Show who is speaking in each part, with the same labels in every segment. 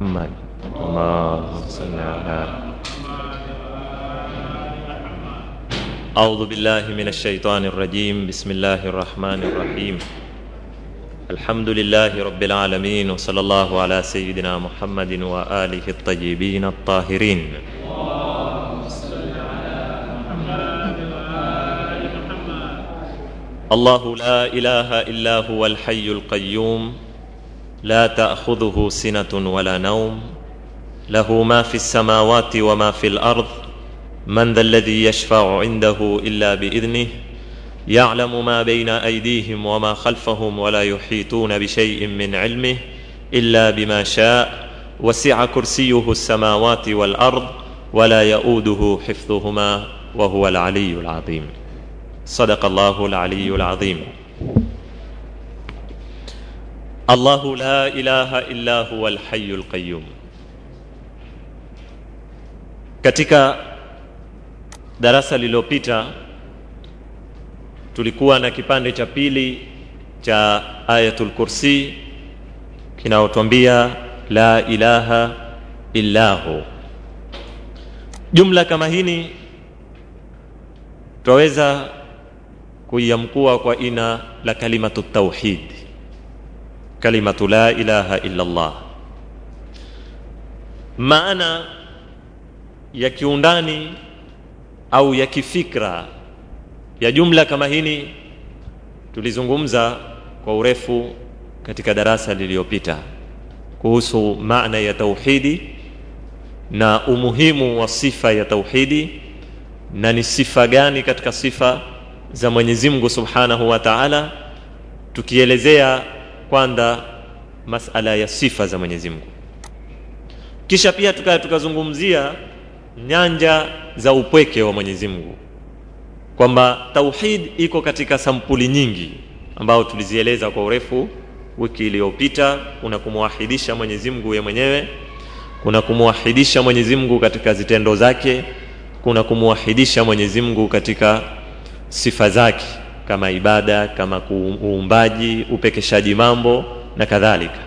Speaker 1: محمد اللهم صل على. أعوذ بالله من الشيطان الرجيم. بسم الله الرحمن الرحيم. الحمد لله رب العالمين، وصلى الله على سيدنا محمد وآله الطيبين الطاهرين. الله لا إله إلا هو الحي القيوم، لا تأخذه سنة ولا نوم، له ما في السماوات وما في الأرض، من ذا الذي يشفع عنده إلا بإذنه، يعلم ما بين أيديهم وما خلفهم، ولا يحيطون بشيء من علمه إلا بما شاء، وسع كرسيه السماوات والأرض، ولا يؤوده حفظهما، وهو العلي العظيم. صدق الله العلي العظيم. الله لا إله إلا هو الحي القيوم. Katika darasa lililopita tulikuwa na kipande cha pili cha Ayatul Kursi kinaotwambia la ilaha illa hu. Jumla kama hini tuweza kuiamkua kwa ina la kalimatu tauhid, kalimatu la ilaha illa Allah. Maana ya kiundani au ya kifikra ya jumla kama hini tulizungumza kwa urefu katika darasa lililopita kuhusu maana ya tauhidi na umuhimu wa sifa ya tauhidi, na ni sifa gani katika sifa za Mwenyezi Mungu Subhanahu wa Ta'ala, tukielezea kwanza masala ya sifa za Mwenyezi Mungu. Kisha pia tukazungumzia nyanja za upweke wa Mwenyezi Mungu, kwamba tauhid iko katika sampuli nyingi ambao tulizieleza kwa urefu wiki iliyopita. Kuna kumwahidisha Mwenyezi Mungu yeye mwenyewe, kuna kumwahidisha Mwenyezi Mungu katika zitendo zake, kuna kumwahidisha Mwenyezi Mungu katika sifa zake kama ibada, kama uumbaji, upekeshaji mambo na kadhalika.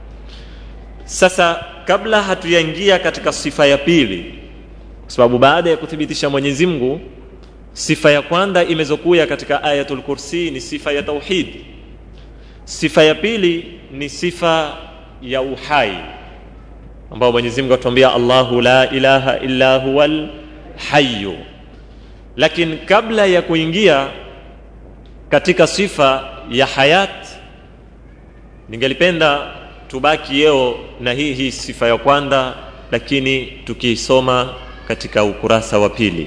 Speaker 1: Sasa kabla hatuyaingia katika sifa ya pili, kwa sababu baada ya kuthibitisha Mwenyezi Mungu, sifa ya kwanza imezokuja katika Ayatul Kursi ni sifa ya tauhid. Sifa ya pili ni sifa ya uhai, ambao Mwenyezi Mungu atuambia Allahu la ilaha illa huwal hayyu. Lakini kabla ya kuingia katika sifa ya hayat, ningelipenda tubaki leo na hii sifa ya kwanza, lakini tukiisoma katika ukurasa wa pili.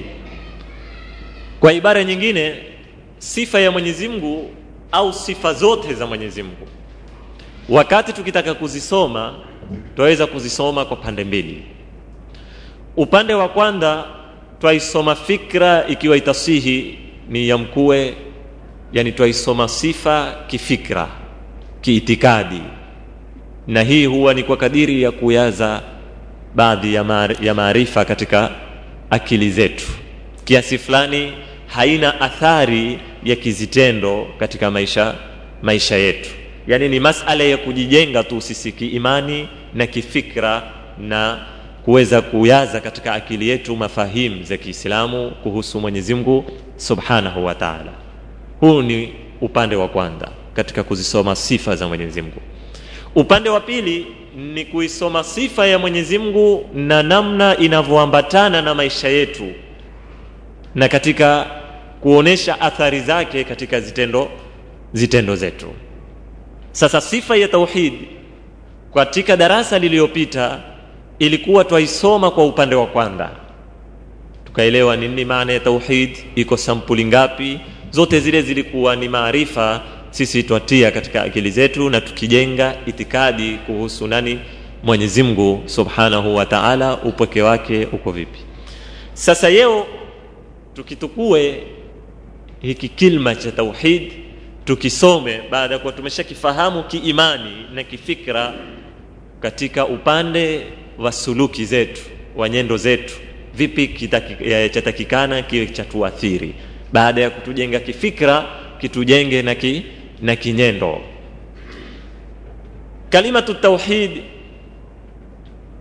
Speaker 1: Kwa ibara nyingine, sifa ya Mwenyezi Mungu au sifa zote za Mwenyezi Mungu, wakati tukitaka kuzisoma tuweza kuzisoma kwa pande mbili. Upande wa kwanza twaisoma fikra, ikiwa itasihi ni ya mkue, yani twaisoma sifa kifikra, kiitikadi, na hii huwa ni kwa kadiri ya kuyaza baadhi ya maarifa katika akili zetu, kiasi fulani haina athari ya kizitendo katika maisha yetu. Yani ni masala ya kujijenga tu sisi kiimani na kifikra, na kuweza kuyaza katika akili yetu mafahimu za Kiislamu kuhusu Mwenyezi Mungu Subhanahu wa Ta'ala. Huu ni upande wa kwanza katika kuzisoma sifa za Mwenyezi Mungu. Upande wa pili ni kuisoma sifa ya Mwenyezi Mungu na namna inavyoambatana na maisha yetu, na katika kuonesha athari zake katika zitendo zetu. Sasa sifa ya tauhid katika darasa lililopita ilikuwa twaisoma kwa upande wa kwanza, tukaelewa nini maana ya tauhid, iko sampuli ngapi. Zote zile zilikuwa ni maarifa sisi twatia katika akili zetu, na tukijenga itikadi kuhusu nani Mwenyezi Mungu Subhanahu wa Ta'ala, upweke wake uko vipi. Sasa leo tukitukue hiki kilma cha tauhid, tukisome baada ya kuwa tumeshakifahamu kiimani na kifikra katika upande wa suluki zetu, wa nyendo zetu, vipi chatakikana kiwe cha tuathiri. Baada ya kutujenga kifikra, kitujenge na kinyendo. Kalimatu tauhid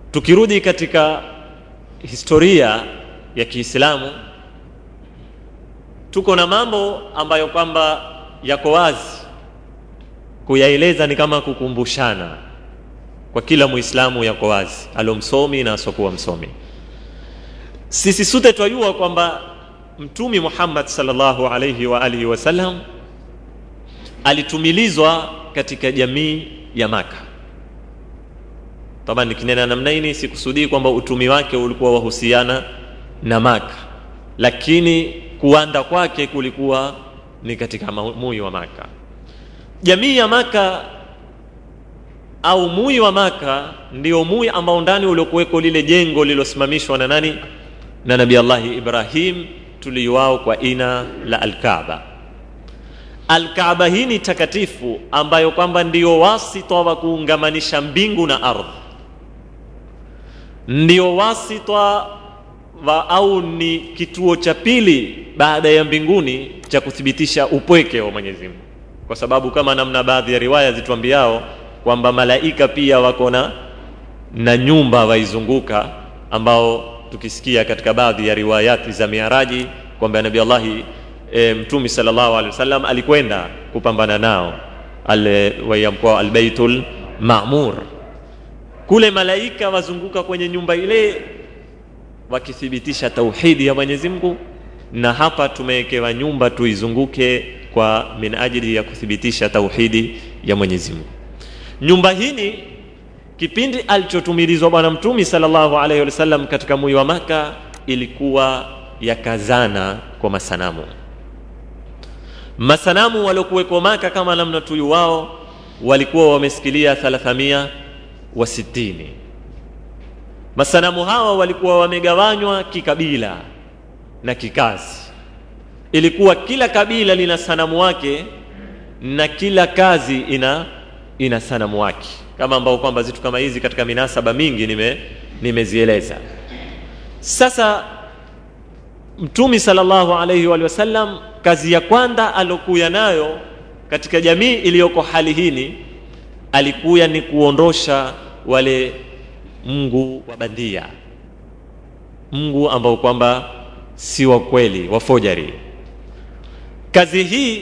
Speaker 1: Tukirudi katika historia ya Kiislamu, tuko na mambo ambayo kwamba yako wazi, kuyaeleza ni kama kukumbushana kwa kila Muislamu, yako wazi, alomsomi na asokuwa msomi. Sisi sote twajua kwamba Mtume Muhammad sallallahu alayhi wa alihi wasallam alitumilizwa katika jamii ya Maka. Tabani nikinena namna hii sikusudii kwamba utumi wake ulikuwa wahusiana na Maka, lakini kuanda kwake kulikuwa ni katika mui wa Maka. Jamii ya Maka au mui wa Maka ndio mui ambao ndani uliokuweko lile jengo lilosimamishwa na nani? Na Nabii Allah Ibrahim, tuliwao kwa ina la Al-Kaaba. Al-Kaaba hii ni takatifu ambayo kwamba ndio wasita wa kuungamanisha mbingu na ardhi, ndio wasita au ni kituo cha pili baada ya mbinguni cha kuthibitisha upweke wa Mwenyezi Mungu, kwa sababu kama namna baadhi ya riwaya zituambiao kwamba malaika pia wako na nyumba waizunguka, ambao tukisikia katika baadhi ya riwayati za Miaraji kwamba Nabii Allah Mtume sallallahu alaihi wasallam alikwenda kupambana nao wayamkwa al-Baitul Ma'mur. Kule malaika wazunguka kwenye nyumba ile wakithibitisha tauhidi ya Mwenyezi Mungu, na hapa tumewekewa nyumba tuizunguke kwa min ajili ya kuthibitisha tauhidi ya Mwenyezi Mungu. Nyumba hii kipindi alichotumilizwa bwana Mtume sallallahu alaihi wasallam katika mji wa Maka ilikuwa yakazana kwa masanamu waliokuweko Maka, kama namna tuyu wao walikuwa wamesikilia 360. Masanamu hawa walikuwa wamegawanywa kikabila na kikazi. Ilikuwa kila kabila lina sanamu wake na kila kazi ina sanamu wake, kama ambao kwamba zitu kama hizi katika minasaba mingi nimezieleza. Sasa Mtume sallallahu alayhi wa sallam kazi ya kwanza alokuya nayo katika jamii iliyoko hali hii alikuya ni kuondosha wale Mungu wa bandia, Mungu ambao kwamba si wa kweli, wa forgery. Kazi hii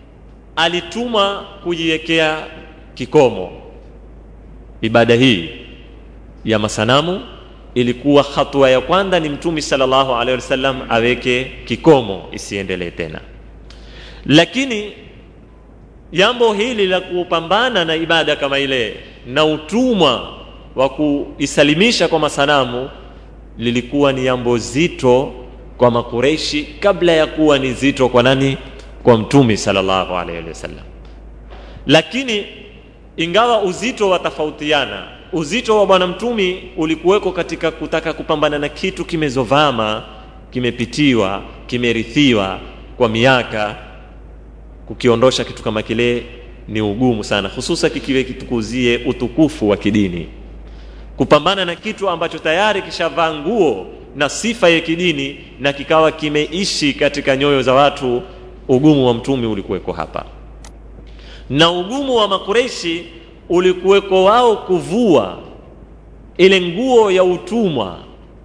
Speaker 1: alituma kujiwekea kikomo. Ibada hii ya masanamu ilikuwa hatua ya kwanza, ni Mtume sallallahu alaihi wasallam aweke kikomo isiendelee tena. Lakini jambo hili la kupambana na ibada kama ile na utumwa wa kuisalimisha kwa masanamu lilikuwa ni jambo zito kwa Makureishi kabla ya kuwa ni zito kwa nani? Kwa Mtume sallallahu alaihi wasallam. Lakini ingawa uzito watafautiana, uzito wa bwana Mtume ulikuweko katika kutaka kupambana na kitu kimezovama, kimepitiwa, kimerithiwa kwa miaka. Kukiondosha kitu kama kile ni ugumu sana, hususa kikiwe kitukuzie utukufu wa kidini. Kupambana na kitu ambacho tayari kishavaa nguo na sifa ya kidini na kikawa kimeishi katika nyoyo za watu, ugumu wa Mtume ulikuweko hapa. Na ugumu wa Makureishi ulikuweko wao kuvua ile nguo ya utumwa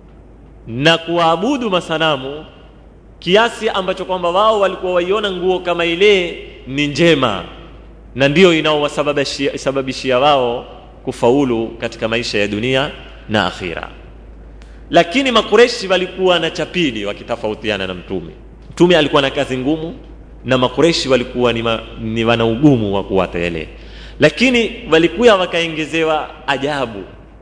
Speaker 1: na kuabudu masanamu, kiasi ambacho kwamba wao walikuwa waiona nguo kama ile ni njema na ndio inaowasababishia wao kufaulu katika maisha ya dunia na akhira. Lakini Makureishi walikuwa na chapili wakitofautiana na Mtume. Mtume alikuwa na kazi ngumu na Makureishi walikuwa ni wana ugumu wa kuwata yale, lakini walikuwa wakaongezewa ajabu.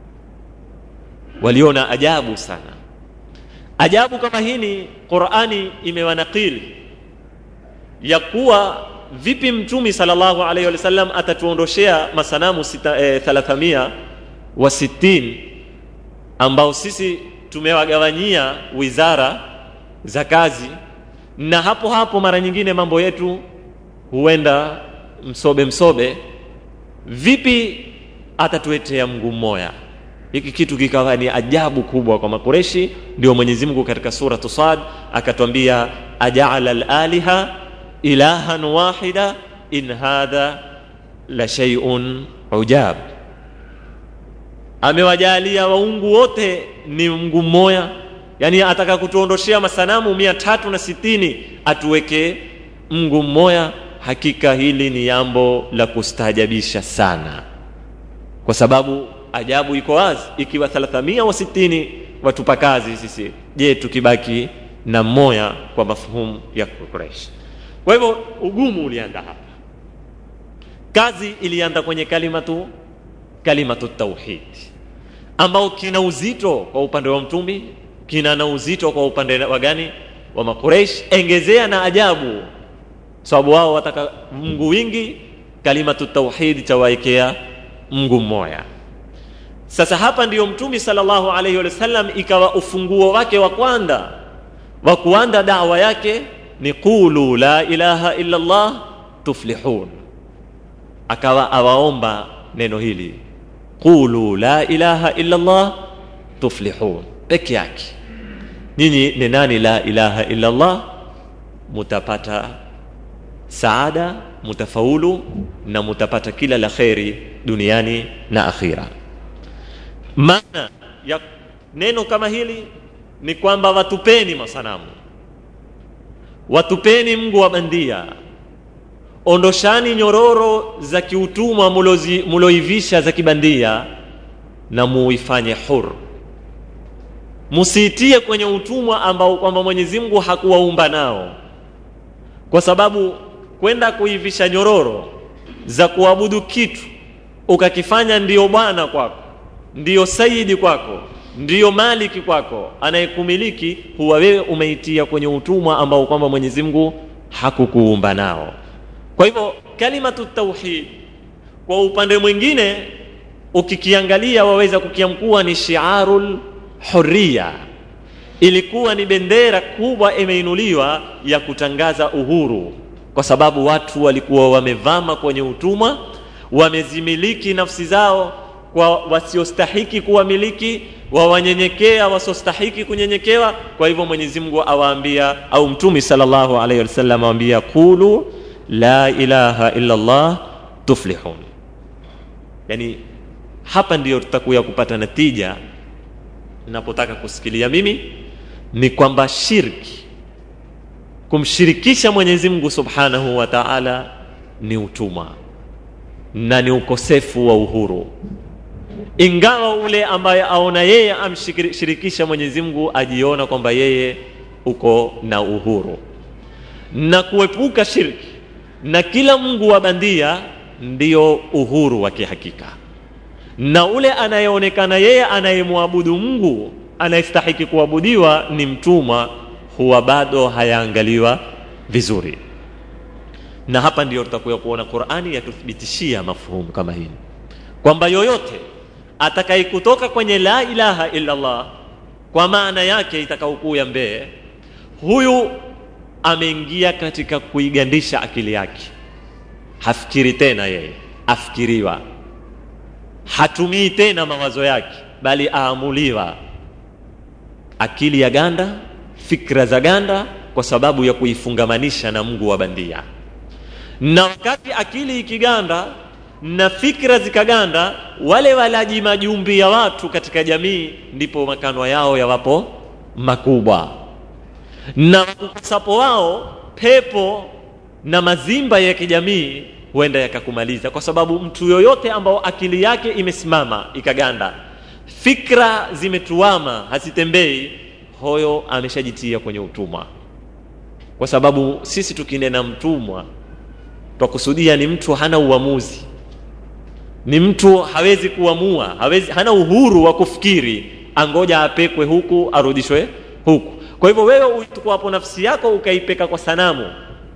Speaker 1: Waliona ajabu sana. Ajabu kama hii Qur'ani imewanakili ya kuwa vipi Mtume sallallahu alaihi wasallam atatuondoshea masanamu 360 ambao sisi tumewagawanyia wizara za kazi, na hapo mara nyingine mambo yetu huenda msobe. Vipi atatuetea Mungu mmoja? Hiki kitu kikawa ni ajabu kubwa kwa Makureishi. Ndio Mwenyezi Mungu katika sura Sad akatwambia, aja'ala al-aliha ilahan wahida in hadha la shay'un ujab. amewajalia waungu wote ni Mungu mmoja, yani ataka kutuondoshia masanamu 360 atuweke Mungu mmoja. Hakika hili ni jambo la kustaajabisha sana, kwa sababu ajabu iko wazi. Ikiwa 360 watupa kazi sisi, je, tukibaki na mmoja kwa mafhumu ya Quraysh? Kwa hivyo ugumu ulianza hapa. Kazi ilianza kwenye kalimatu tauhid, ambao kina uzito kwa upande wa mtumi, kina na uzito kwa upande wa gani? Wa Makuraish. Engezea na ajabu, sababu wao wataka Mungu wingi, kalimatu tauhid tawaikea Mungu mmoja. Sasa hapa ndiyo mtumi sallallahu alayhi wasallam ikawa ufunguo wake wa kwanza wa kuanza da'wa yake ni qulu la ilaha illa Allah tuflihun. Akawa awaomba neno hili, qulu la ilaha illa Allah tuflihun, peke yake. Nyinyi nenani la ilaha illa Allah, mutapata saada, mutafaulu na mutapata kila la khairi duniani na akhira. Maana ya neno kama hili ni kwamba watupeni masanamu, watupeni Mungu wa bandia, ondoshani nyororo za kiutumwa muloivisha za kibandia na muifanye huru. Musiitie kwenye utumwa ambao kwamba Mwenyezi Mungu hakuwaumba nao, kwa sababu kwenda kuivisha nyororo za kuabudu kitu ukakifanya ndiyo bwana kwako, ndiyo saidi kwako, ndiyo maliki kwako, anayekumiliki, huwa wewe umeitia kwenye utumwa ambao kwamba Mwenyezi Mungu hakukuumba nao. Kwa hivyo kalimatu tauhid kwa upande mwingine ukikiangalia waweza kukiamkua ni shiarul hurriya. Ilikuwa ni bendera kubwa imeinuliwa ya kutangaza uhuru, kwa sababu watu walikuwa wamevama kwenye utumwa, wamezimiliki nafsi zao kwa wasiostahiki kuwamiliki, wawanyenyekea wasiostahiki kunyenyekewa. Kwa hivyo Mwenyezi Mungu awaambia, au Mtume sallallahu alayhi wasallam awaambia, qulu la ilaha illa Allah tuflihun. Yani hapa ndiyo tutakuya kupata natija. Ninapotaka kusikilia mimi ni kwamba shirki, kumshirikisha Mwenyezi Mungu subhanahu wa ta'ala, ni utumwa na ni ukosefu wa uhuru. Ingawa ule ambaye aona yeye amshirikisha Mwenyezi Mungu ajiona kwamba yeye uko na uhuru, na kuepuka shirki na kila Mungu wa bandia ndio uhuru wa kihakika. Na ule anayeonekana yeye anayemwabudu Mungu anayestahiki kuabudiwa ni mtumwa, huwa bado hayaangaliwa vizuri. Na hapa ndio tutakuja kuona Qur'ani yatuthibitishia mafhumu kama hili, kwamba yoyote atakayekutoka kwenye la ilaha illa Allah kwa maana yake itakayokuya mbee, huyu ameingia katika kuigandisha akili yake. Hafikiri tena yeye, afikiriwa. Hatumii tena mawazo yake, bali aamuliwa. Akili ya ganda, fikra za ganda, kwa sababu ya kuifungamanisha na Mungu wa bandia. Na wakati akili ikiganda na fikra zikaganda, wale walaji majumbi ya watu katika jamii, ndipo makanwa yao yawapo makubwa, na kukosapo wao pepo na mazimba ya kijamii huenda yakakumaliza. Kwa sababu mtu yoyote ambao akili yake imesimama ikaganda, fikra zimetuama hazitembei, hoyo ameshajitia kwenye utumwa. Kwa sababu sisi tukinena mtumwa tukusudia ni mtu hana uamuzi, ni mtu hawezi kuamua, hana uhuru wa kufikiri, angoja apekwe huku arudishwe huku. Kwa hivyo wewe uchukua hapo nafsi yako ukaipeka kwa sanamu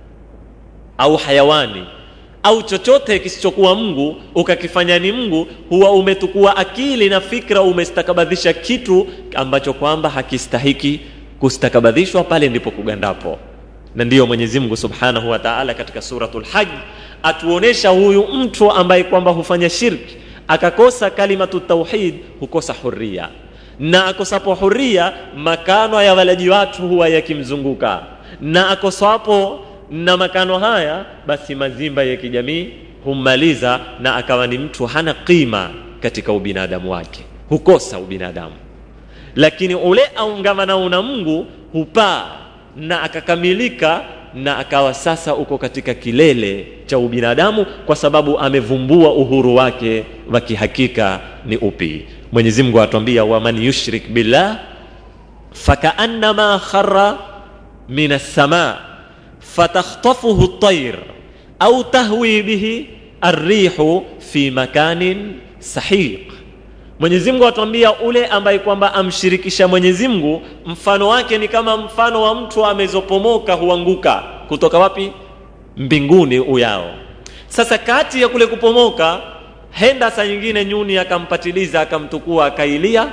Speaker 1: au hayawani au chochote kisichokuwa Mungu ukakifanya ni Mungu, huwa umetukua akili na fikra, umestakabadhisha kitu ambacho kwamba hakistahiki kustakabadhishwa. Pale ndipo kugandapo. Na ndiyo Mwenyezi Mungu Subhanahu wa Ta'ala katika suratul Hajj atuonesha huyu mtu ambaye kwamba hufanya shirki akakosa kalimatu tauhid, hukosa huria. Na akosapo huria, makano ya walaji watu huwa yakimzunguka, na akosapo na makano haya, basi mazimba ya kijamii hummaliza, na akawa ni mtu hana qima katika ubinadamu wake. hukosa ubinadamu, lakini ule aungamana na Mungu hupaa na akakamilika na akawa sasa uko katika kilele cha ubinadamu, kwa sababu amevumbua uhuru wake wa kihakika ni upi. Mwenyezi Mungu atuambia, wa man yushrik billah fakaannama kharra minas samaa fatakhtafuhu at-tayr au tahwi bihi ar-rihu fi makanin sahiq. Mwenyezi Mungu atuambia ule ambaye kwamba amshirikisha Mwenyezi Mungu, mfano wake ni kama mfano wa mtu amezopomoka huanguka kutoka wapi? Mbinguni uyao. Sasa kati ya kule kupomoka, henda saa nyingine nyuni akampatiliza akamtukua akailia,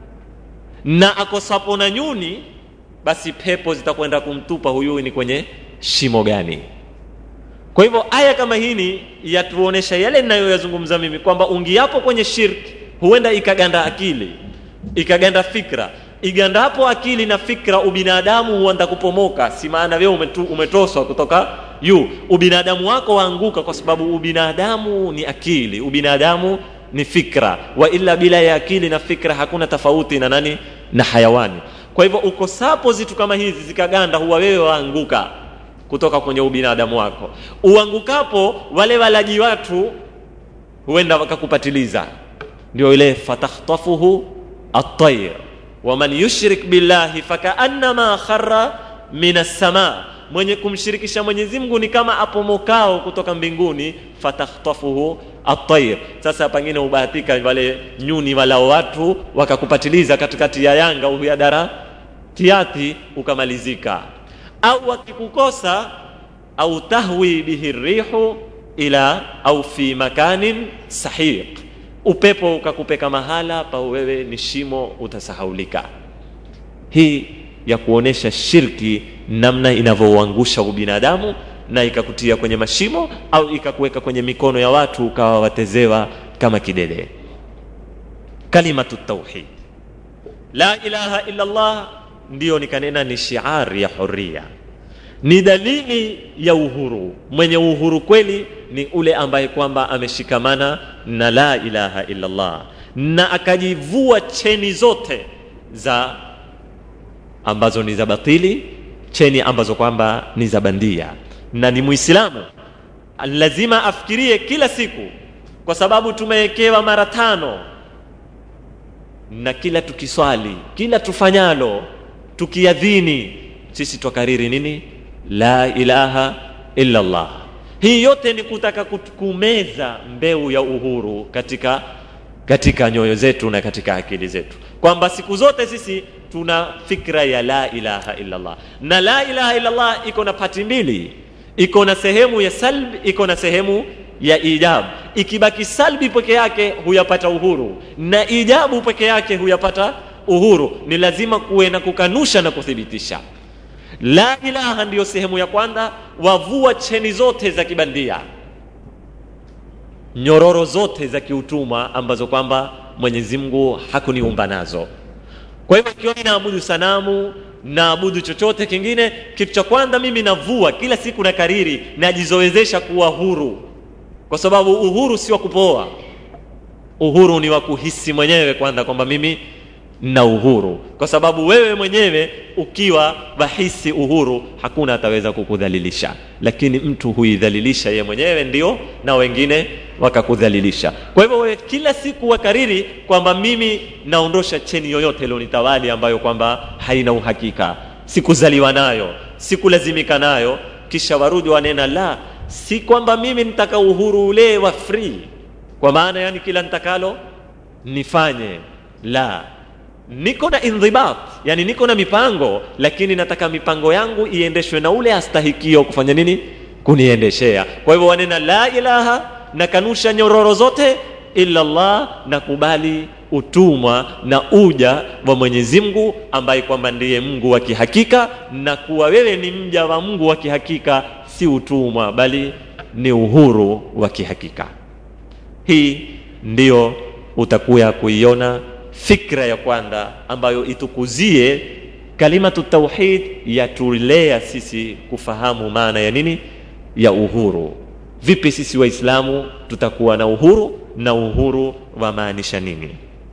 Speaker 1: na akosapo na nyuni basi pepo zitakwenda kumtupa huyu ni kwenye shimo gani. Kwa hivyo aya kama hii yatuonesha yale ninayoyazungumza mimi, kwamba ungiapo kwenye shirki huenda ikaganda akili, ikaganda fikra. Igandapo akili na fikra, ubinadamu huanza kupomoka. Si maana wewe umetoswa kutoka yu, ubinadamu wako waanguka, kwa sababu ubinadamu ni akili, ubinadamu ni fikra. Wa illa bila ya akili na fikra hakuna tofauti na nani? Na hayawani. Kwa hivyo ukosapo zitu kama hizi zikaganda, huwa wewe waanguka kutoka kwenye ubinadamu wako. Uangukapo wale walaji watu huenda wakakupatiliza. Ndio ile fatakhtafuhu at-tayr wa man yushrik billahi fakaannama kharra minas samaa. Mwenye kumshirikisha Mwenyezi Mungu ni kama apomokao kutoka mbinguni, fatakhtafuhu at-tayr. Sasa pengine ubahatika wale nyuni wala watu wakakupatiliza katikati ya yanga au ya dara tiati ukamalizika, au wakikukosa au tahwi bihi rihu ila au fi makanin sahiq, upepo ukakupeka mahala pa wewe ni shimo, utasahaulika. Hii ya kuonesha shirki namna inavyoangusha ubinadamu na ikakutia kwenye mashimo au ikakuweka kwenye mikono ya watu ukawa watezewa kama kidede. Kalimatu tauhid, la ilaha illa Allah, ndio nikanena ni shiari ya huria, ni dalili ya uhuru. Mwenye uhuru kweli ni ule ambaye kwamba ameshikamana na la ilaha illa Allah na akajivua cheni zote za ambazo ni za batili, cheni ambazo kwamba ni za bandia. Na ni Muislamu lazima afikirie kila siku, kwa sababu tumewekewa mara 5, na kila tukiswali, kila tufanyalo, tukiadhini, sisi tukariri nini? La ilaha illa Allah. Hii yote ni kutaka kumeza mbeu ya uhuru katika nyoyo zetu na katika akili zetu, kwamba siku zote sisi tuna fikra ya la ilaha illa Allah. Na la ilaha illa Allah iko na pati mbili, iko na sehemu ya salb, iko na sehemu ya ijab. Ikibaki salbi peke yake huyapata uhuru, na ijabu peke yake huyapata uhuru. Ni lazima kuwe na kukanusha na kuthibitisha. La ilaha ndiyo sehemu ya kwanza, wavua cheni zote za kibandia, nyororo zote za kiutuma ambazo kwamba Mwenyezi Mungu hakuniumba nazo. Kwa hivyo ikiwa ninaabudu sanamu, naabudu chochote kingine, kitu cha kwanza mimi navua kila siku na kariri, najizoezesha kuwa huru, kwa sababu uhuru si wa kupoa. Uhuru ni wa kuhisi mwenyewe kwanza kwamba mimi na uhuru, kwa sababu wewe mwenyewe ukiwa wahisi uhuru hakuna ataweza kukudhalilisha, lakini mtu huidhalilisha yeye mwenyewe ndio na wengine wakakudhalilisha. Kwa hivyo wewe kila siku wakariri kwamba mimi naondosha cheni yoyote iliyonitawali ambayo kwamba haina uhakika, sikuzaliwa nayo, sikulazimika nayo. Kisha warudi wanena, la, si kwamba mimi nitaka uhuru ule wa free, kwa maana yani kila nitakalo nifanye, la, niko na indhibat, yani niko na mipango, lakini nataka mipango yangu iendeshwe na ule astahikio kufanya nini? Kuniendeshea. Kwa hivyo wanena la ilaha, na kanusha nyororo zote illa Allah, na kubali utumwa na uja wa Mwenyezi Mungu ambaye kwamba ndiye Mungu wa kihakika, na kuwa wewe ni mja wa Mungu wa kihakika, si utumwa bali ni uhuru wa kihakika. Hii ndio utakuya kuiona fikra ya kwanza ambayo itukuzie kalimatu tauhid, yatulea sisi kufahamu maana ya nini ya uhuru. Vipi sisi Waislamu tutakuwa na uhuru, na uhuru wa maanisha nini?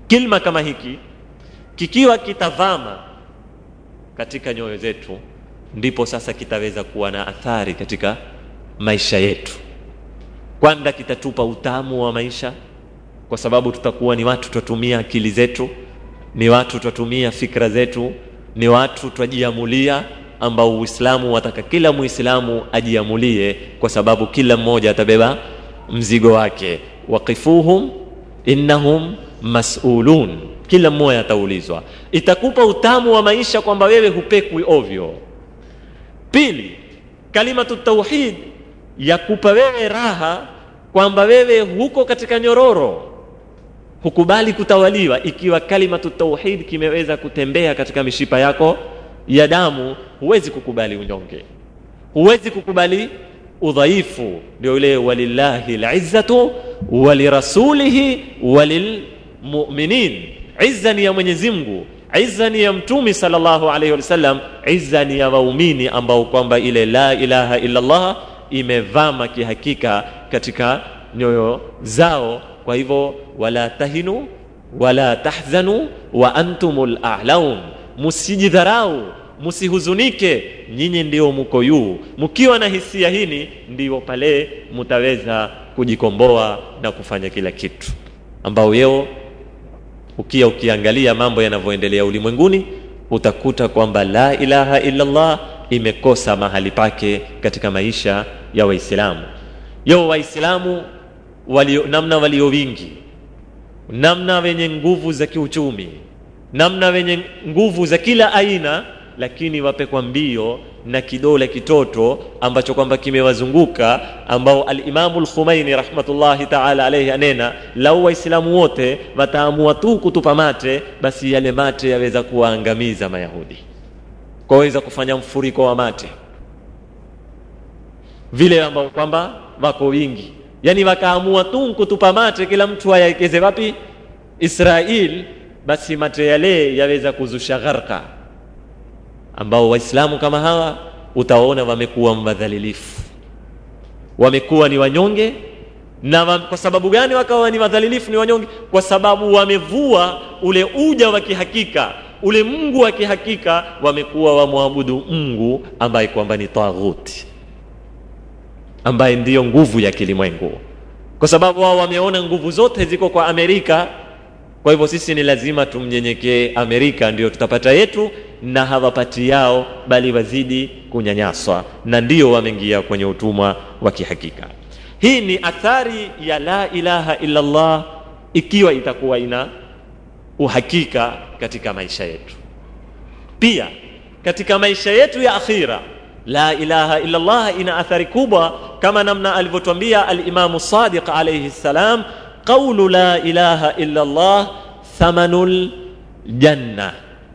Speaker 1: kilma kama hiki kikiwa kitavama katika nyoyo zetu, ndipo sasa kitaweza kuwa na athari katika maisha yetu. Kwanza kitatupa utamu wa maisha, kwa sababu tutakuwa ni watu tutumia akili zetu, ni watu tutumia fikra zetu, ni watu tujiamulia, ambao Uislamu wataka kila Muislamu ajiamulie, kwa sababu kila mmoja atabeba mzigo wake. Waqifuhum innahum mas'ulun, kila mmoja ataulizwa. Itakupa utamu wa maisha kwamba wewe hupekwi ovyo. Pili, kalimatu tauhid yakupa wewe raha kwamba wewe huko katika nyororo, hukubali kutawaliwa. Ikiwa kalimatu tauhid kimeweza kutembea katika mishipa yako ya damu, huwezi kukubali unyonge, huwezi kukubali udhaifu. Ndio ile walillahi al-izzatu walirasulihi walilmu'minin. Izza ni ya Mwenyezi Mungu, izza ni ya Mtume sallallahu alayhi wasallam, izza ni ya waumini ambao kwamba ile la ilaha illa Allah imevama kihakika katika nyoyo zao. Kwa hivyo wala tahinu wala tahzanu wa antumul a'laun, musijidharau, musihuzunike, nyinyi ndio mko juu. Mkiwa na hisia hii ndio pale mtaweza kujikomboa na kufanya kila kitu. Ambao leo ukiangalia mambo yanavyoendelea ulimwenguni, utakuta kwamba la ilaha illa Allah imekosa mahali pake katika maisha ya Waislamu. Yo Waislamu namna walio wingi, namna wenye nguvu za kiuchumi, namna wenye nguvu za kila aina, lakini wapekwa mbio na kidole kitoto ambacho kwamba kimewazunguka, ambao al-Imam al-Khumaini rahmatullahi ta'ala alayhi anena, lau Waislamu wote wataamua tu kutupa mate, basi yale mate yaweza kuwaangamiza Mayahudi, kwaweza kufanya mfuriko wa mate vile ambao kwamba wako wingi. Yani wakaamua tu kutupa mate, kila mtu ayekeze wapi? Israel, basi mate yale yaweza kuzusha gharqa, ambao Waislamu kama hawa utaona wamekuwa madhalilifu, wamekuwa ni wanyonge. Na kwa sababu gani wakawa ni madhalilifu, ni wanyonge? Kwa sababu wamevua ule uja wa kihakika, ule Mungu wa kihakika, wamekuwa wamwabudu Mungu ambaye kwamba ni taghuti, ambaye ndiyo nguvu ya kilimwengu. Kwa sababu wao wameona nguvu zote ziko kwa Amerika, kwa hivyo sisi ni lazima tumnyenyekee Amerika ndio tutapata yetu, na hawapati yao, bali wazidi kunyanyaswa, na ndio wameingia kwenye utumwa wa kihakika. Hii ni athari ya la ilaha illa Allah ikiwa itakuwa ina uhakika katika maisha yetu. Pia katika maisha yetu ya akhira, la ilaha illa Allah ina athari kubwa, kama namna alivyotuambia al-Imam Sadiq alayhi salam, qawlu la ilaha illa Allah thamanul janna,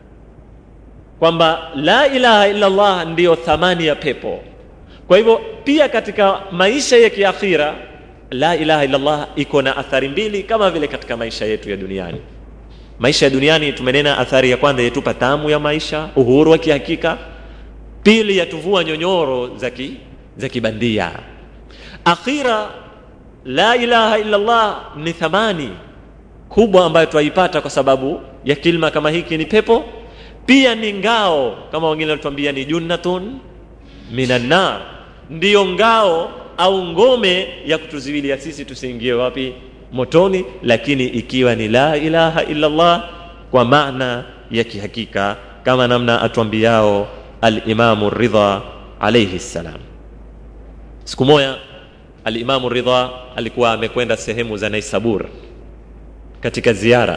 Speaker 1: kwamba la ilaha illa Allah ndiyo thamani ya pepo. Kwa hivyo pia katika maisha ya kiakhira, la ilaha illa Allah iko na athari mbili, kama vile katika maisha yetu ya duniani. Maisha ya duniani tumenena athari ya kwanza yetupa tamu ya maisha, uhuru wa kihakika. Pili, yatuvua nyonyoro za kibandia. Akhira, la ilaha illa Allah ni thamani kubwa ambayo tuaipata kwa sababu ya kilma kama hiki, ni pepo. Pia ni ngao, kama wengine walituambia ni junnatun minan nar, ndiyo ngao au ngome ya kutuziwilia sisi tusiingie wapi? Motoni. Lakini ikiwa ni la ilaha illa Allah kwa maana ya kihakika, kama namna atuambiao al-Imam Ridha alayhi salam. Siku moja al-Imam Ridha alikuwa amekwenda sehemu za Naisabur katika ziara.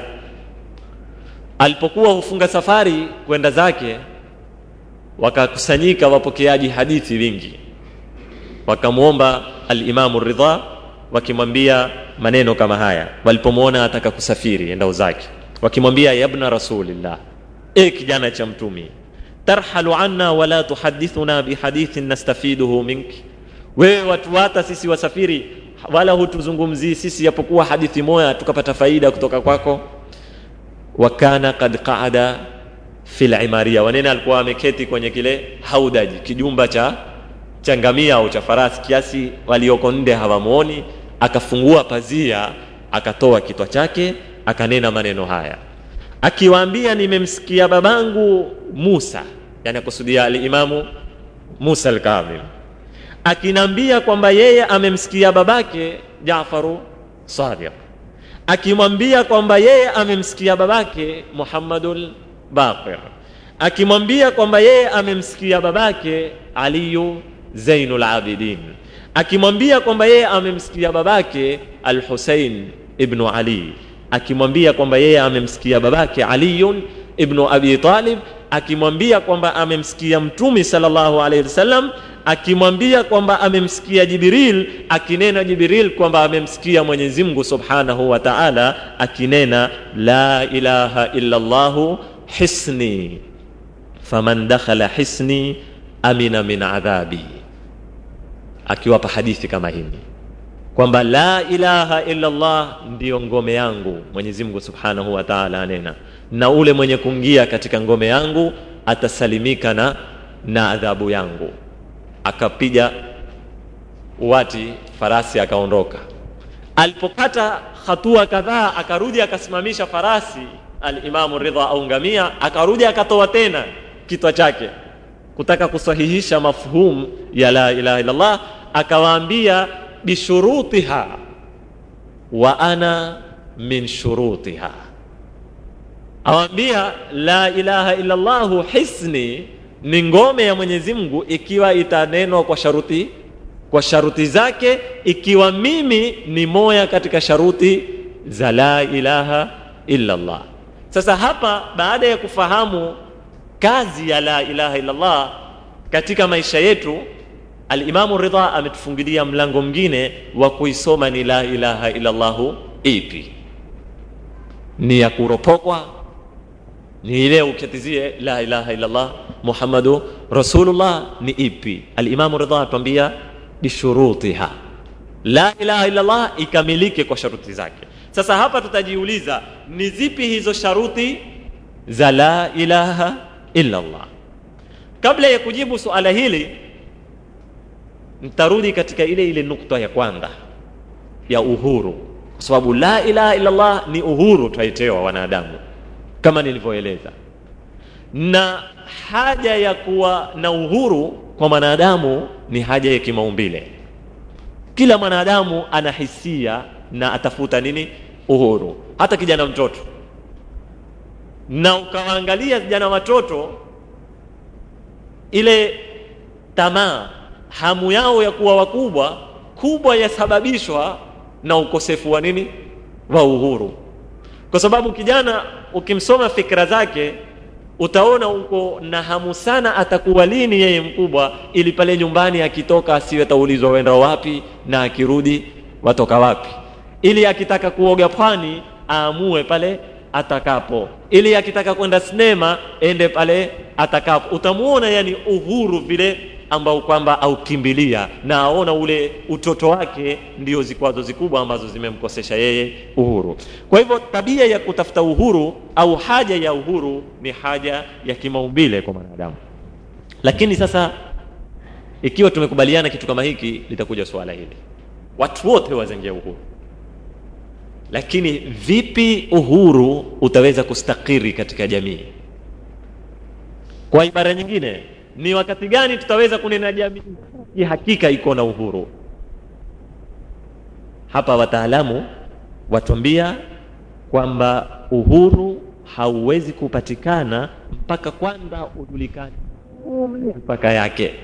Speaker 1: Alipokuwa hufunga safari kwenda zake, wakakusanyika wapokeaji hadithi wingi, wakamuomba al-Imam Ridha wakimwambia maneno kama haya. Walipomuona ataka kusafiri enda zake, wakimwambia ya ibn rasulillah, kijana cha mtumi, tarhalu anna wala tuhaddithuna bihadithin nastafiduhu minki, wewe watu hata sisi wasafiri wala hutuzungumzii sisi yapokuwa hadithi moja tukapata faida kutoka kwako. Wakana qad qaada fil imaria, wanena alikuwa ameketi kwenye kile haudaji, kijumba cha ngamia au cha farasi, kiasi walioko nje hawamuoni. Akafungua pazia, akatoa kitwa chake, akanena maneno haya akiwaambia, nimemsikia babangu Musa, yani akusudia al-Imamu Musa al-Kadhim, akinambia kwamba yeye amemsikia babake Jaafaru Sadiq, akimwambia kwamba yeye amemsikia babake Muhammadul Baqir, akimwambia kwamba yeye amemsikia babake Ali Zainul Abidin, akimwambia kwamba yeye amemsikia babake Al-Husayn ibn Ali, akimwambia kwamba yeye amemsikia babake Ali ibn Abi Talib, akimwambia kwamba amemsikia Mtume sallallahu alayhi wasallam, akimwambia kwamba amemsikia Jibril, akinena Jibril kwamba amemsikia Mwenyezi Mungu Subhanahu wa Ta'ala akinena la ilaha illa Allah hisni faman dakhala hisni amina min adhabi, akiwapa hadithi kama hii kwamba la ilaha illa Allah ndiyo ngome yangu. Mwenyezi Mungu Subhanahu wa Ta'ala anena, na ule mwenye kuingia katika ngome yangu atasalimika na adhabu yangu. Akapiga wati farasi akaondoka. Alipokata hatua kadhaa akarudi akasimamisha farasi al-Imamu Ridha au ngamia, akarudi akatoa tena kitwa chake kutaka kusahihisha mafhum ya la ilaha illa Allah, akawaambia bishurutiha wa ana min shurutiha, awaambia la ilaha illa Allah hisni ni ngome ya Mwenyezi Mungu ikiwa itanenwa kwa sharuti zake, ikiwa mimi ni moja katika sharuti za la ilaha illa Allah. Sasa hapa baada ya kufahamu kazi ya la ilaha illa Allah katika maisha yetu, al-Imamu Ridha ametufungulia mlango mwingine wa kuisoma ni la ilaha illa Allah ipi. Ni ya kuropokwa, ni ile ukitizie la ilaha illa Allah Muhammadu Rasulullah ni ipi? Al-Imamu Ridha atuambia bishurutiha, la ilaha illa Allah ikamilike kwa sharuti zake. Sasa hapa tutajiuliza ni zipi hizo sharuti za la ilaha illa Allah? Kabla ya kujibu suala hili nitarudi katika ile nukta ya kwanza ya uhuru, kwa sababu la ilaha illa Allah ni uhuru twaitewa wanadamu kama nilivyoeleza, na haja ya kuwa na uhuru kwa mwanadamu ni haja ya kimaumbile. Kila mwanadamu ana hisia na atafuta nini? Uhuru. Hata kijana mtoto, na ukaangalia vijana watoto, ile tamaa, hamu yao ya kuwa wakubwa kubwa yasababishwa na ukosefu wa nini? Wa uhuru. Kwa sababu kijana ukimsoma fikra zake utaona uko na hamu sana atakuwa lini yeye mkubwa, ili pale nyumbani akitoka asiwe taulizwa wenda wapi na akirudi watoka wapi, ili akitaka kuoga pwani aamue pale atakapo, ili akitaka kwenda sinema ende pale atakapo. Utamuona yani uhuru vile ambao kwamba aukimbilia, na aona ule utoto wake ndio zikwazo zikubwa ambazo zimemkosesha yeye uhuru. Kwa hivyo tabia ya kutafuta uhuru au haja ya uhuru ni haja ya kimaumbile kwa mwanadamu. Lakini sasa ikiwa tumekubaliana kitu kama hiki, litakuja swala hili, watu wote wazengia uhuru, lakini vipi uhuru utaweza kustakiri katika jamii? Kwa ibara nyingine, ni wakati gani tutaweza kunena jamii hii hakika iko na uhuru? Hapa wataalamu watuambia kwamba uhuru hauwezi kupatikana mpaka kwanza ujulikane mpaka yake.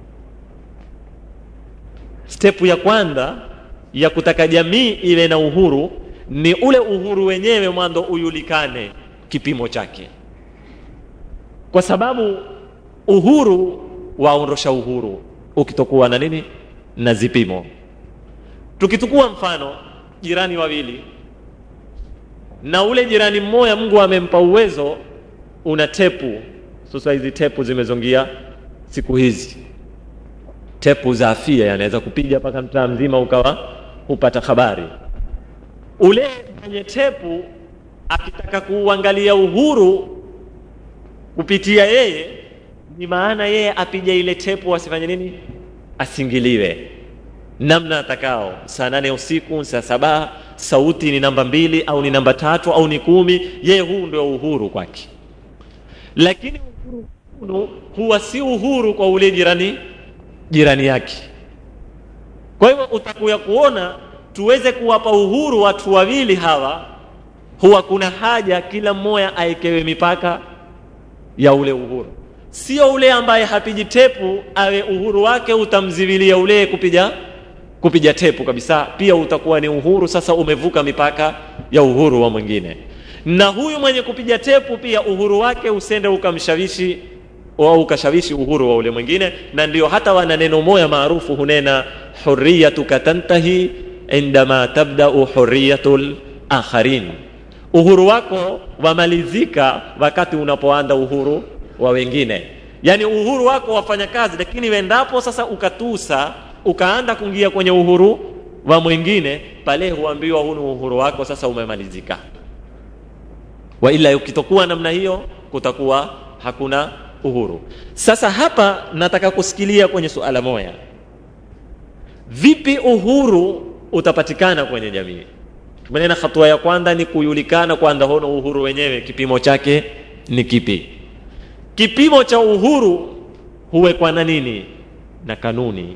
Speaker 1: Step ya kwanza ya kutaka jamii iwe na uhuru ni ule uhuru wenyewe mwanzo ujulikane kipimo chake, kwa sababu uhuru waondosha uhuru ukitokuwa na nini? Na zipimo. Tukitukua mfano jirani wawili, na ule jirani mmoja Mungu amempa uwezo, una tepu. Sasa hizi tepu zimezongia siku hizi, tepu za afia, yanaweza kupiga paka mtaa mzima ukawa upata habari. Ule mwenye tepu akitaka kuangalia uhuru kupitia yeye, ni maana yeye apige ile tepu asifanye nini? Asingiliwe namna atakao, saa 8 usiku, saa 7, sauti ni namba 2 au ni namba 3 au ni 10, yeye huu ndio uhuru kwake. Lakini uhuru huwa si uhuru kwa ule jirani yake. Kwa hivyo utakuya kuona tuweze kuwapa uhuru watu wawili hawa, huwa kuna haja kila mmoja aekewe mipaka ya ule uhuru. Sio ule ambaye hapiji tepu awe uhuru wake utamzivilia ule kupiga tepu kabisa, pia utakuwa ni uhuru sasa umevuka mipaka ya uhuru wa mwingine. Na huyu mwenye kupiga tepu pia uhuru wake usende ukamshawishi au ukashawishi uhuru wa ule mwingine. Na ndio hata wana neno moja maarufu hunena, hurriyatuka tantahi indama tabda'u hurriyatul akharin, uhuru wako wamalizika wakati unapoanza uhuru wa wengine. Yani uhuru wako wafanya kazi, lakini wendapo sasa ukatusa ukaanza kuingia kwenye uhuru wa mwingine, pale huambiwa huu uhuru wako sasa umemalizika. Wa ila ukitokuwa namna hiyo kutakuwa hakuna uhuru. Sasa hapa nataka kusikilia kwenye suala moja, vipi uhuru utapatikana kwenye jamii? Tumenena hatua ya kwanza ni kujulikana kwanza hono uhuru wenyewe kipimo chake ni kipi. Kipimo cha uhuru huwekwa na nini? Na kanuni.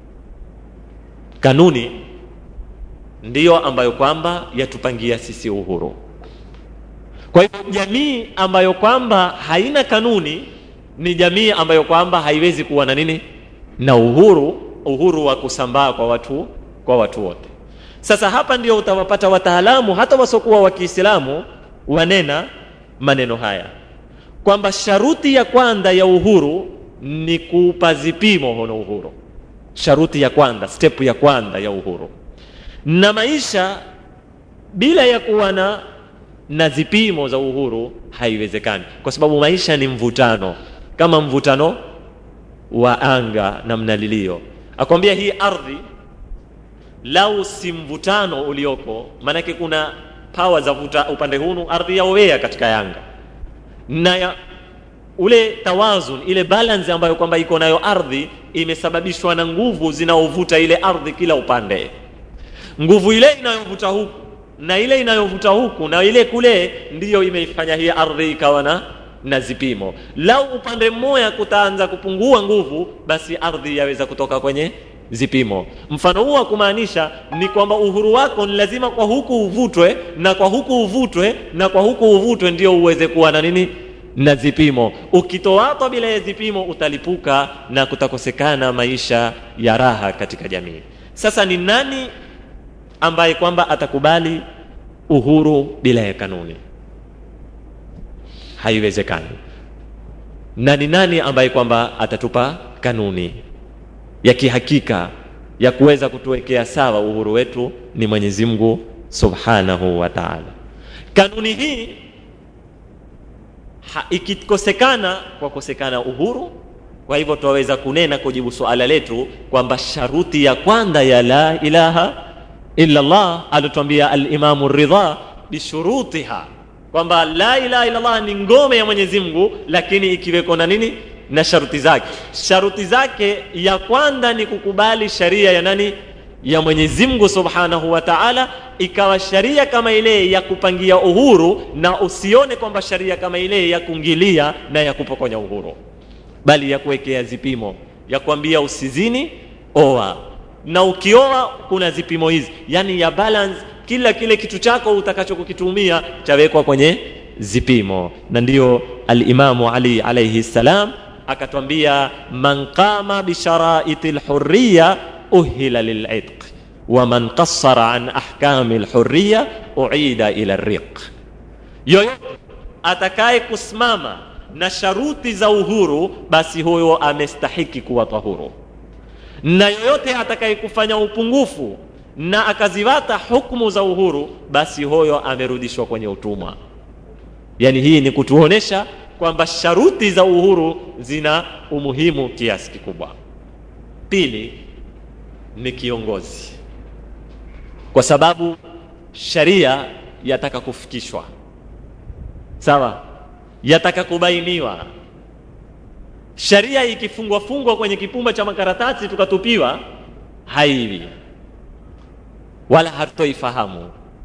Speaker 1: Kanuni ndiyo ambayo kwamba yatupangia sisi uhuru. Kwa hivyo jamii ambayo kwamba haina kanuni ni jamii ambayo kwamba haiwezi kuwa na nini? Na uhuru wa kusambaa kwa watu wote. Sasa hapa ndio utawapata wataalamu hata wasokuwa wa Kiislamu wanena maneno haya kwamba sharuti ya kwanza ya uhuru ni kuupa zipimo hono uhuru. Sharuti ya kwanza, step ya kwanza ya uhuru. Na maisha bila ya kuwa na zipimo za uhuru haiwezekani, kwa sababu maisha ni mvutano, kama mvutano wa anga na mnalilio. Akwambia hii ardhi lau si mvutano ulioko, manake kuna power za vuta upande hunu ardhi yaowea katika yanga, na ule tawazun, ile balance ambayo kwamba iko nayo ardhi imesababishwa na nguvu zinaovuta ile ardhi kila upande. Nguvu ile inayovuta huku na ile inayovuta huku na ile kule ndiyo imeifanya hii ardhi ikawa na zipimo. Lau upande mmoja kutaanza kupungua nguvu, basi ardhi yaweza kutoka kwenye zipimo. Mfano huu kumaanisha ni kwamba uhuru wako ni lazima kwa huku uvutwe na kwa huku uvutwe na kwa huku uvutwe ndio uweze kuwa na nini? Na zipimo. Ukitoa bila ya zipimo utalipuka na kutakosekana maisha ya raha katika jamii. Sasa ni nani ambaye kwamba atakubali uhuru bila ya kanuni? Haiwezekani. Na ni nani ambaye kwamba atatupa kanuni ya kihakika ya kuweza kutuwekea sawa uhuru wetu? Ni Mwenyezi Mungu Subhanahu wa Ta'ala. Kanuni hii ikikosekana, kwa kosekana uhuru. Kwa hivyo tuweza kunena kujibu suala letu kwamba sharuti ya kwanza ya la ilaha illa Allah alituambia al-Imam Ridha bishurutiha, kwamba la ilaha illa Allah ni ngome ya Mwenyezi Mungu, lakini ikiweko na nini? Na sharuti zake. Sharuti zake ya kwanza ni kukubali sharia ya nani? Ya Mwenyezi Mungu Subhanahu wa Ta'ala. Ikawa sharia kama ile ya kupangia uhuru, na usione kwamba sharia kama ile ya kuingilia na ya kupokonya uhuru, bali ya kuwekea zipimo, ya kuambia usizini, oa, na ukioa kuna zipimo hizi, yani ya balance. Kila kile kitu chako utakachokukitumia chawekwa kwenye zipimo. Na ndio al-Imamu Ali alayhi salam akatwambia, man qama bi sharaitil hurriya uhila lil'itq wa man qassara an ahkamil hurriya uida ila ar-riq. Yoyote atakaye kusimama na sharuti za uhuru, basi huyo amestahiki kuwa tahuru. Na yoyote atakaye kufanya upungufu na akaziwata hukumu za uhuru, basi huyo amerudishwa kwenye utumwa. Yani hii ni kutuonesha kwamba sharuti za uhuru zina umuhimu kiasi kikubwa. Pili ni kiongozi, kwa sababu sharia yataka kufikishwa sawa, yataka kubainiwa. Sharia ikifungwa kwenye kipumba cha makaratasi tukatupiwa, haivi wala hatuifahamu.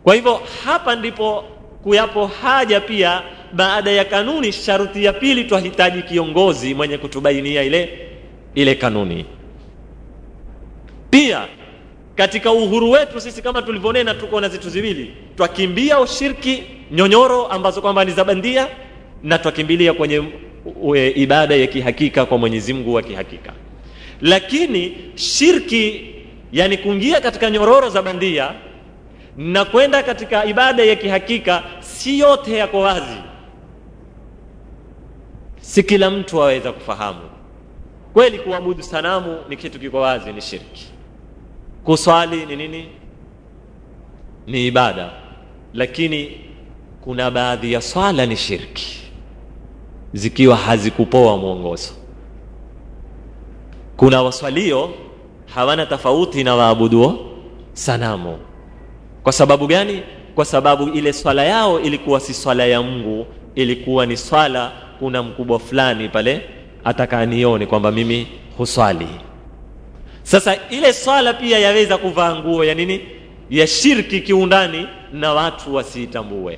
Speaker 1: Kwa hivyo hapa ndipo kuyapo haja pia, baada ya kanuni, sharuti ya pili, twahitaji kiongozi mwenye kutubainia ile kanuni. Pia katika uhuru wetu sisi, kama tulivyonena, tuko na zitu ziwili: twakimbia ushirki nyonyoro ambazo kwamba ni za bandia, na twakimbilia kwenye ibada ya kihakika kwa Mwenyezi Mungu wa kihakika. Lakini shirki, yani kuingia katika nyororo za bandia na kwenda katika ibada ya kihakika, si yote yako wazi, si kila mtu aweza kufahamu. Kweli kuabudu sanamu ni kitu kiko wazi, ni shirki. Kuswali ni nini? Ni ibada. Lakini kuna baadhi ya swala ni shirki zikiwa hazikupoa mwongozo. Kuna waswalio hawana tofauti na waabuduo sanamu. Kwa sababu gani? Kwa sababu ile swala yao ilikuwa si swala ya Mungu, ilikuwa ni swala, kuna mkubwa fulani pale atakanione kwamba mimi huswali. Sasa ile swala pia yaweza kuvaa nguo ya nini? Ya shirki kiundani, na watu wasitambue.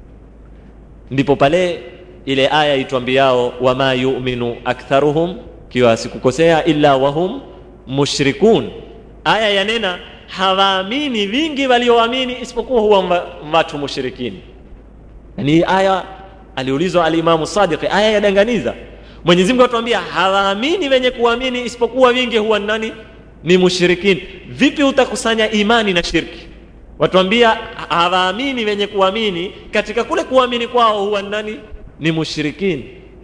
Speaker 1: Ndipo pale ile aya ituambiao wama yu'minu aktharuhum, kiwa sikukosea, illa wahum mushrikun. Aya yanena hawaamini vingi walioamini isipokuwa huwa watu mushrikini. Ni aya aliulizwa al-Imam Sadiq, aya yadanganiza. Mwenyezi Mungu atuambia hawaamini wenye kuamini isipokuwa wingi huwa nani? Ni mushrikini. Vipi utakusanya imani na shirki? Watuambia hawaamini wenye kuamini, katika kule kuamini kwao huwa nani? Ni mushrikini.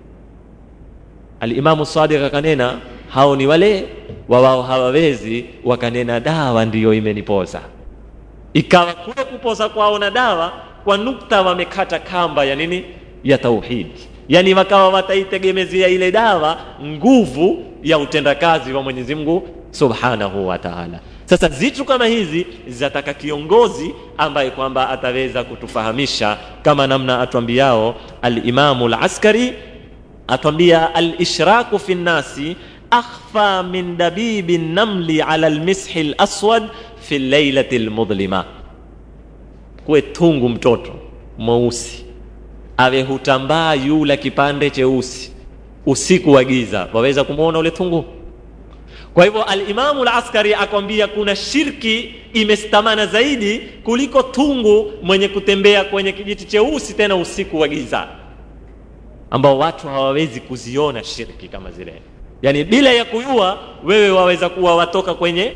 Speaker 1: Al-Imam Sadiq akanena hao ni wale wao hawawezi, wakanena dawa ndiyo imenipoza. Ikawa kule kupoza kwao na dawa kwa nukta wamekata kamba ya nini? Ya tauhid. Yani wakawa wataitegemezea ile dawa nguvu ya utendakazi wa Mwenyezi Mungu Subhanahu wa Ta'ala. Sasa zitu kama hizi zataka kiongozi ambaye kwamba ataweza kutufahamisha, kama namna atuambiao al-Imam al-Askari, atuambia al-ishraku fi an-nasi akhfa min dabibi an-namli ala al-mishi al-aswad fi al-laylati al-mudlima. Kwa tungu mtoto mweusi awe hutambaa yula kipande cheusi usiku wa giza, waweza kumuona ule tungu? Kwa hivyo al-Imam al-Askari akwambia kuna shirki imestamana zaidi kuliko tungu mwenye kutembea kwenye kijiti cheusi tena usiku wa giza, ambao watu hawawezi kuziona shirki kama zile. Yani bila ya kujua wewe waweza kuwa watoka kwenye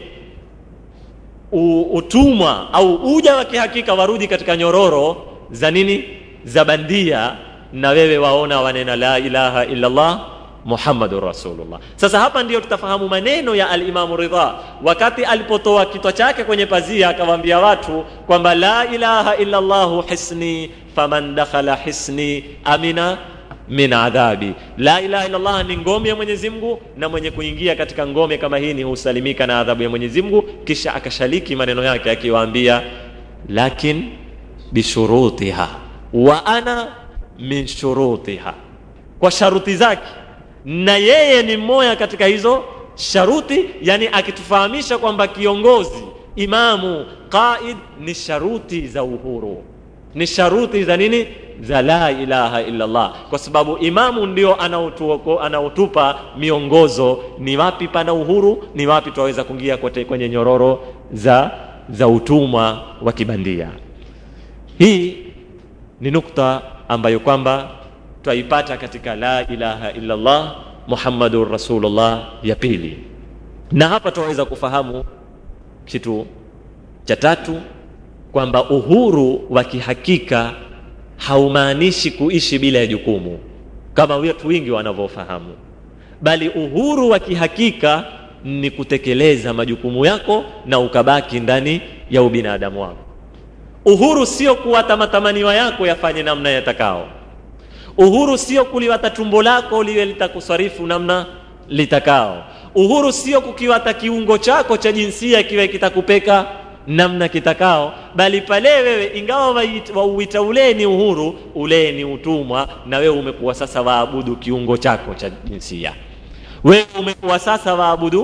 Speaker 1: utumwa au uja wa kihakika, warudi katika nyororo za nini? Za bandia, na wewe waona wanena la ilaha illa Allah Muhammadur Rasulullah. Sasa hapa ndio tutafahamu maneno ya al-Imam Ridha wakati alipotoa kitwa chake kwenye pazia, akawaambia watu kwamba la ilaha illa Allah hisni faman dakhala hisni amina min adhabi. La ilaha illa Allah ni ngome ya Mwenyezi Mungu, na mwenye kuingia katika ngome kama hii ni husalimika na adhabu ya Mwenyezi Mungu. Kisha akashaliki maneno yake akiwaambia lakin bishurutiha wa ana min shurutiha, kwa sharuti zake, na yeye ni mmoja katika hizo sharuti. Yani akitufahamisha kwamba kiongozi, imamu, qaid ni sharuti za uhuru, ni sharuti za nini? Za la ilaha illa Allah. Kwa sababu imamu ndio anaotupa miongozo, ni wapi pana uhuru, ni wapi tuweza kuingia kwenye nyororo za utumwa wa kibandia. Hii ni nukta ambayo kwamba twaipata katika la ilaha illa Allah Muhammadur Rasulullah ya pili. Na hapa tuweza kufahamu kitu cha tatu, kwamba uhuru wa kihakika haumaanishi kuishi bila jukumu kama watu wengi wanavyofahamu, bali uhuru wa kihakika ni kutekeleza majukumu yako na ukabaki ndani ya ubinadamu wako. Uhuru sio kuwata matamanio yako yafanye namna yatakao. Uhuru sio kuliwata tumbo lako liwe litakusarifu namna litakao. Uhuru sio kukiwata kiungo chako cha jinsia kiwe kitakupeka namna kitakao, bali pale wewe ingawa wauita ule ni uhuru, ule ni utumwa, na wewe umekuwa sasa waabudu kiungo chako cha jinsia. Wewe umekuwa sasa waabudu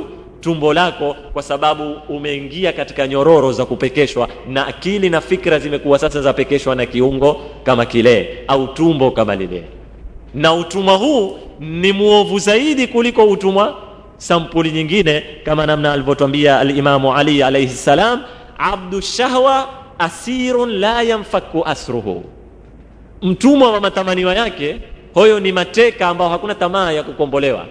Speaker 1: tumbo lako, kwa sababu umeingia katika nyororo za kupekeshwa, na akili na fikra zimekuwa sasa za pekeshwa na kiungo kama kile au tumbo kama lile. Na utumwa huu ni muovu zaidi kuliko utumwa sampuli nyingine, kama namna alivyotuambia al-Imamu Ali alayhi salam, abdu shahwa asirun la yanfaku asruhu. Mtumwa wa matamanio yake, huyo ni mateka ambao hakuna tamaa ya kukombolewa.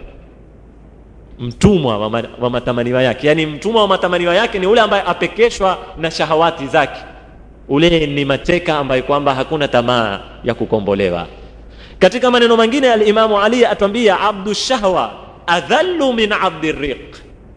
Speaker 1: Mtumwa wa matamanio yake, yani mtumwa wa matamanio yake ni ule ambaye apekeshwa na shahawati zake. Ule ni mateka ambaye kwamba hakuna tamaa ya kukombolewa. Katika maneno mengine al-Imamu Ali atuambia abdu shahwa adhallu min abdi riq.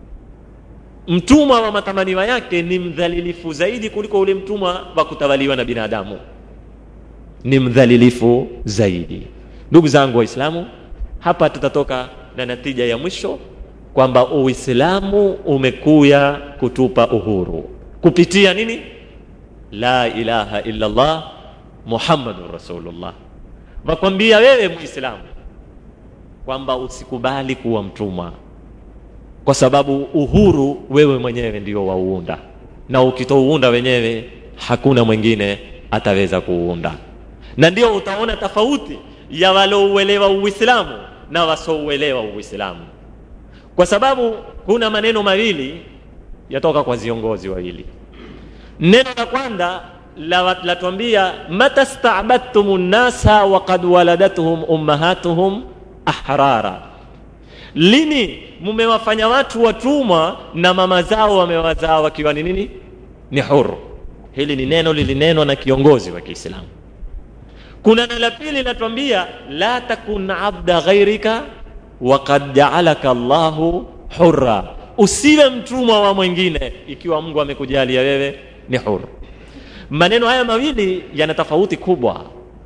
Speaker 1: Mtumwa wa matamanio yake ni mdhalilifu zaidi kuliko ule mtumwa wa kutawaliwa na binadamu. Ni mdhalilifu zaidi. Ndugu zangu Waislamu, hapa tutatoka na natija ya mwisho kwamba Uislamu umekuja kutupa uhuru kupitia nini? La ilaha illa Allah Muhammadur Rasulullah. Wakwambia wewe Muislamu kwamba usikubali kuwa mtumwa, kwa sababu uhuru wewe mwenyewe ndio wauunda, na ukitouunda wenyewe hakuna mwingine ataweza kuunda. Na ndio utaona tofauti ya walouelewa Uislamu na wasouelewa Uislamu, kwa sababu kuna maneno mawili yatoka kwa viongozi wawili. Neno la kwanza latuambia matasta'badtumun nasa wa qad waladatuhum ummahatuhum ahrara. Lini mumewafanya watu watumwa na mama zao wamewazaa wakiwa ni nini? Ni huru. Hili ni neno lilinenwa na kiongozi wa Kiislamu. Kuna neno la pili linatuambia la takun abda ghairika wa qad ja'alaka Allahu hurra. Usiwe mtumwa wa mwingine ikiwa Mungu amekujalia wewe ni huru. Maneno haya mawili yana tofauti kubwa.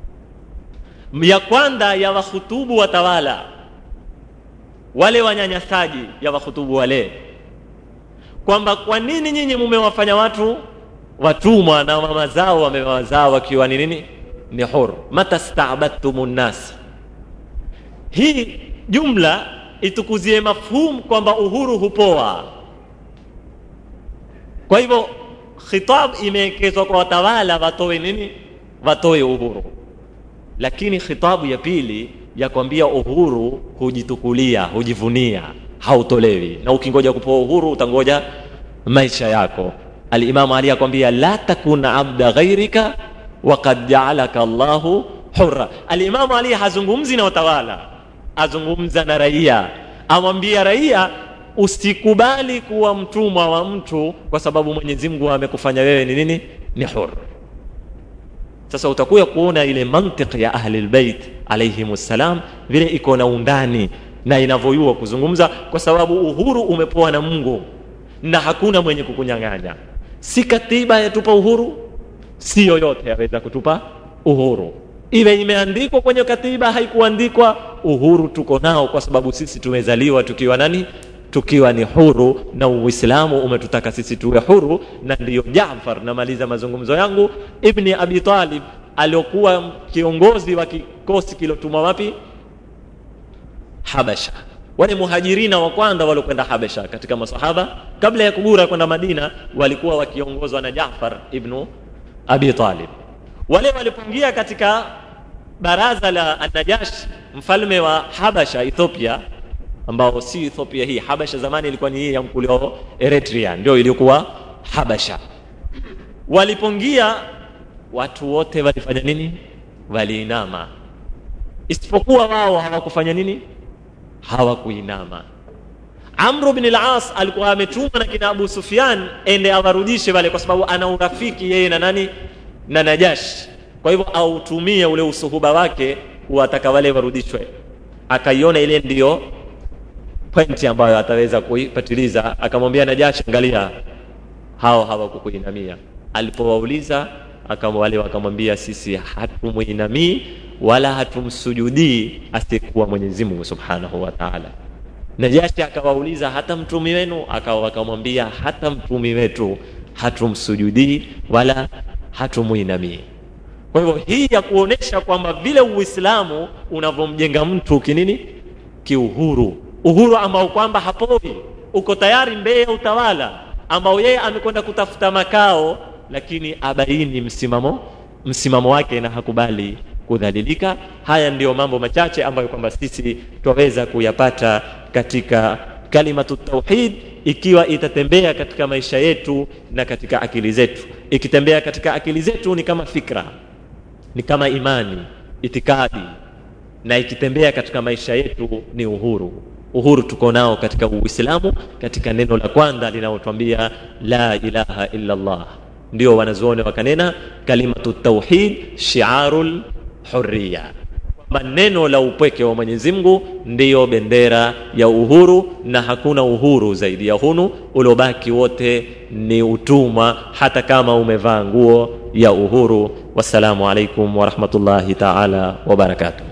Speaker 1: Ya kwanza ya wahutubu watawala, wale wanyanyasaji, ya wahutubu wale kwamba kwa nini nyinyi mumewafanya watu watumwa na mama zao wamewazaa wakiwa ni nini? Ni huru. Matasta'badtumun nas. Hii jumla itukuzie mafhumu kwamba uhuru hupoa. Kwa hivyo khitab imeelekezwa kwa watawala watoe nini? Watoe uhuru. Lakini khitabu ya pili ya kwambia uhuru hujitukulia, hujivunia, hautolewi. Na ukingoja kupewa uhuru utangoja maisha yako. Al-Imam Ali akwambia la takuna abda ghairika wa qad ja'alaka Allahu hurra. Al-Imam Ali hazungumzi na watawala, azungumza na raia. Amwambia raia usikubali kuwa mtumwa wa mtu, kwa sababu Mwenyezi Mungu amekufanya wewe ni nini? Ni huru. Sasa utakuja kuona ile mantiki ya ahli albayt alayhimus salam vile iko na undani na inavyoyua kuzungumza, kwa sababu uhuru umepoa na Mungu na hakuna mwenye kukunyang'anya. Si katiba yatupa uhuru, si yoyote yaweza kutupa uhuru. Iwe imeandikwa kwenye katiba haikuandikwa, uhuru tuko nao kwa sababu sisi tumezaliwa tukiwa nani? Tukiwa ni huru, na Uislamu umetutaka sisi tuwe huru. Na ndiyo Jaafar, namaliza mazungumzo yangu, Ibn Abi Talib aliokuwa kiongozi wa kikosi kilotumwa wapi? Habasha. Wale muhajirina wa kwanza waliokwenda Habasha katika masahaba kabla ya kugura kwenda Madina walikuwa wakiongozwa na Jaafar ibn Abi Talib. Wale walipoingia katika baraza la An-Najash, mfalme wa Habasha Ethiopia, ambao si Ethiopia hii, Habasha zamani ilikuwa ni hii ya mkulio Eritrea, ndio ilikuwa Habasha. Walipoingia watu wote walifanya nini? Waliinama, isipokuwa wao hawakufanya nini? Hawakuinama. Amr ibn al-As alikuwa ametumwa na kina Abu Sufyan ende awarudishe wale, kwa sababu ana urafiki yeye na nani? Na Najash. Kwa hivyo autumie ule usuhuba wake kuwataka wale warudishwe. Akaiona ile ndio pointi ambayo ataweza kuipatiliza. Akamwambia Najash, angalia hao hawakukuinamia. Alipowauliza wale wakamwambia sisi hatumuinamii wala hatumsujudii asiyekuwa Mwenyezi Mungu Subhanahu wa Ta'ala. Najashi akawauliza hata mtumi wenu? Akamwambia hata mtumi wetu hatumsujudii wala hatumuinamii. Kwa hivyo hii ya kuonesha kwamba vile Uislamu unavomjenga mtu kinini? Kiuhuru. Uhuru ambao kwamba hapoi. uko tayari mbele ya utawala ambao yeye amekwenda kutafuta makao, lakini abaini msimamo wake na hakubali kudhalilika. Haya ndiyo mambo machache ambayo kwamba sisi twaweza kuyapata katika kalimatu tauhid, ikiwa itatembea katika maisha yetu na katika akili zetu. Ikitembea katika akili zetu ni kama fikra, ni kama imani, itikadi, na ikitembea katika maisha yetu ni uhuru tuko nao katika Uislamu, katika neno la kwanza linalotuambia la ilaha illa Allah. Ndio wanazuoni wakanena kalimatu tauhid shi'arul hurriya, kwamba neno la upweke wa Mwenyezi Mungu ndiyo bendera ya uhuru, na hakuna uhuru zaidi ya hunu. Ulobaki wote ni utumwa, hata kama umevaa nguo ya uhuru. Wassalamu alaikum wa rahmatullahi ta'ala wa barakatuh.